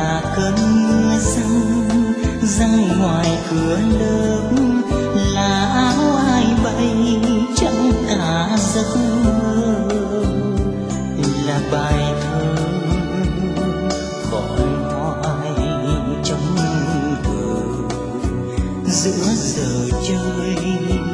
là cơn mưa răng răng ngoài cửa lớp, là áo ai bay chẳng cả giấc mơ, là bài thơ còn hoài trong đời giữa giờ chơi